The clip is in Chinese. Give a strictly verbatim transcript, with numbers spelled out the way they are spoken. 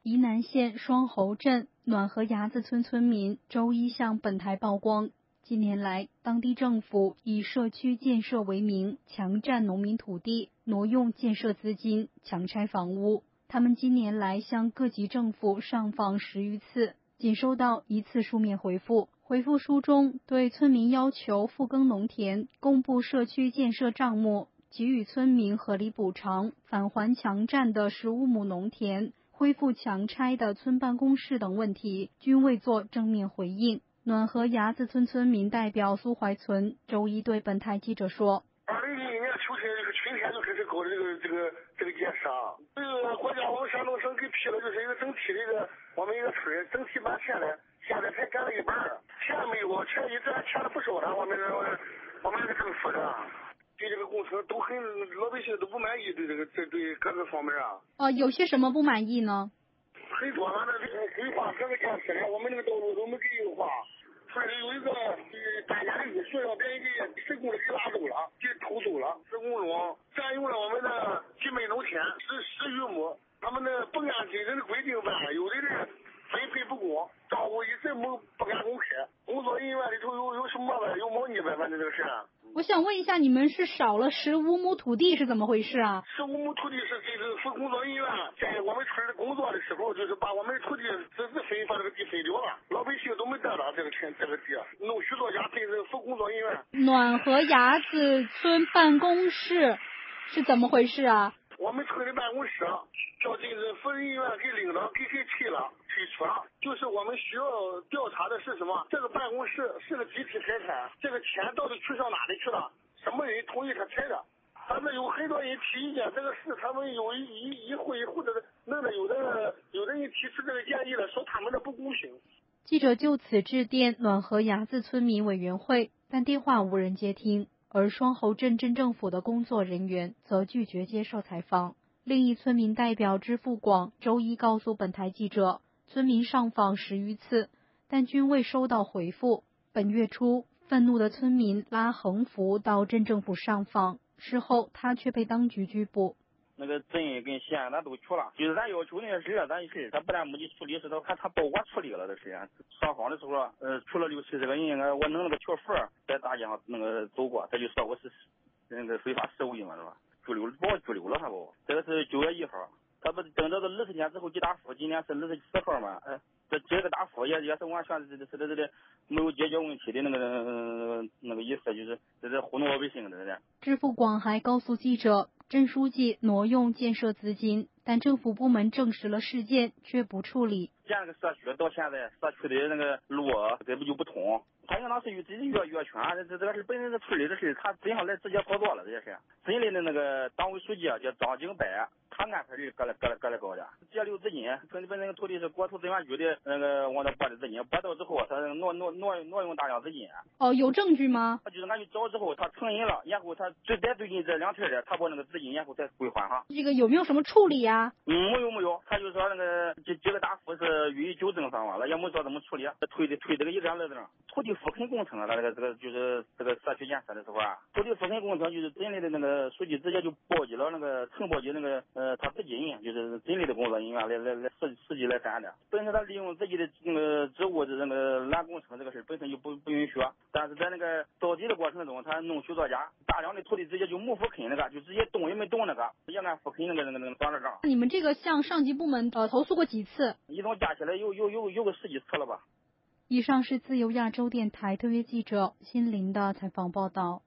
沂南县双侯镇暖河崖子村村民周一向本台曝光，近年来当地政府以社区建设为名，强占农民土地，挪用建设资金，强拆房屋。他们今年来向各级政府上访十余次，仅收到一次书面回复。回复书中对村民要求复耕农田，公布社区建设账目，给予村民合理补偿，返还强占的十五亩农田，恢复强拆的村办公室等问题，均未作正面回应。暖河崖子村村民代表苏怀存周一对本台记者说： 二零一一年秋天这个春天就开始搞这个这个这个建设，这个国家我们山东省给批了，就是一个整体的一个我们一个村整体把钱呢，现在才干了一半，钱没有，钱一直还欠了不少呢，我们我们这政府的对这个工程都很老百姓都不满意，对这个这对各个方面啊。 哦，有些什么不满意呢？ 很多嘛，那这个规划各个建设呢，我们那个道路都没给优化。村里有一个呃大家的艺术，让别人给施工的给拉走了，给偷走了，施工中占用了我们的几亩农田，十十余亩。他们的不按军人的规定办，有的人分配不公，招呼一直没不敢公开。工作人员里头有有什么呗？有猫腻呗？反正这个事。 我想问一下，你们是少了十五亩土地是怎么回事啊？ 十五亩土地是给这个工作人员在我们村的工作的时候，就是把我们的土地私自分，把这个地分掉了，老百姓都没得到这个钱，这个地弄许多家分是副工作人员。 暖河崖子村办公室是怎么回事啊？ 我们村的办公室叫这个负责人员给领导给谁退了退出了，就是我们需要调查的是什么？这个办公室是个集体财产，这个钱到底去上哪里去了？什么人同意他拆的？他们有很多人提意见，这个事他们有一一一户一户的弄的，有的有的人提出这个建议了，说他们的不公平。 记者就此致电暖河崖子村民委员会，但电话无人接听，而双侯镇镇政府的工作人员则拒绝接受采访。另一村民代表支付广周一告诉本台记者，村民上访十余次，但均未收到回复。本月初，愤怒的村民拉横幅到镇政府上访，事后他却被当局拘捕。 那个镇跟县咱都去了，就是咱要求那些事，咱是他不但没去处理，是他还他帮我处理了这事。上访的时候，呃，除了六七十个人，我弄了个条幅在大街上那个走过，他就说我是那个非法示威嘛，是吧？拘留把我拘留了，他不，这个是九月一号，他不等到二十天之后给答复，今年是二十四号嘛，哎，这这个答复也也是完全是是是是没有解决问题的那个、呃、那个意思，就是这是糊弄老百姓的。这支付广还告诉记者，镇书记挪用建设资金，但政府部门证实了事件，却不处理。 建那个社区到现在，社区的那个路根本就不通，他应当是与自己越越权，这这个是本身是村里的事，他真上来直接操作了，这些事。镇里的那个党委书记叫张景白，他安排人搁来搁来搁来搞的，截留资金，村里本那个土地是国土资源局的那个往那拨的资金，拨到之后他挪挪挪挪用大量资金。 哦，有证据吗？ 他就是俺去找之后，他承认了，然后他就在最近这两天的，他把那个资金然后再归还上。 这个有没有什么处理呀？ 嗯，没有没有，他就说那个这几个答复是予以纠正上了，也没说怎么处理，推的推这个一点来着。土地复垦工程啊，他这个这个就是这个社区建设的时候啊，土地复垦工程就是镇里的那个书记直接就报给了那个承包给那个呃他自己人，就是镇里的工作人员来来来实实际来干的。本身他利用自己的那个职务的那个拦工程这个事本身就不不允许，但是在那个造地的过程中，他弄虚作假，大量的土地直接就没复垦那个，就直接动也没动那个，也按复垦那个那个那个算了账。 你们这个向上级部门呃投诉过几次？ 一共加起来有有有有个十几次了吧。 以上是自由亚洲电台特约记者辛林的采访报道。